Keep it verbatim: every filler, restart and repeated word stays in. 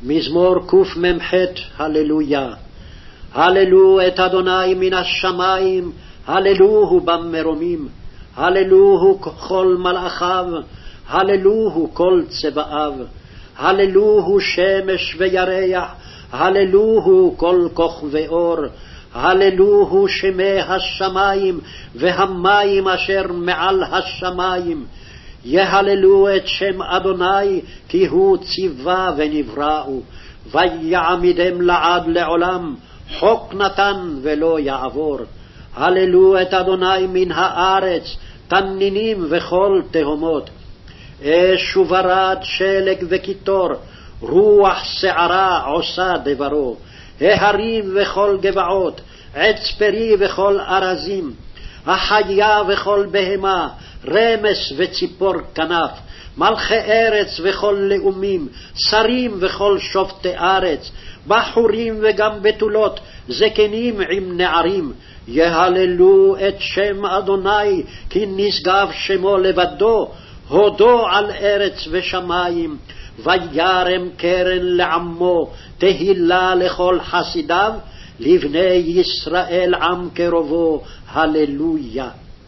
מזמור קמ"ח, הללויה. הללו את אדוני מן השמיים, הללוהו במרומים, הללוהו כל מלאכיו, הללוהו כל צבאיו, הללוהו שמש וירח, הללוהו כל כוכבי אור, הללוהו שמי השמיים והמים אשר מעל השמיים. יהללו את שם אדוני, כי הוא ציווה ונבראו, ויעמידם לעד לעולם, חוק נתן ולא יעבור. הללו את אדוני מן הארץ, תנינים וכל תהומות. אש וברד, שלג וקיטור, רוח שערה עושה דברו. ההרים וכל גבעות, עץ פרי וכל ארזים, החיה וכל בהמה, רמס וציפור כנף, מלכי ארץ וכל לאומים, שרים וכל שופטי ארץ, בחורים וגם בתולות, זקנים עם נערים. יהללו את שם אדוני, כי נשגב שמו לבדו, הודו על ארץ ושמיים. וירם קרן לעמו, תהילה לכל חסידיו, לבני ישראל עם קרובו, הללויה.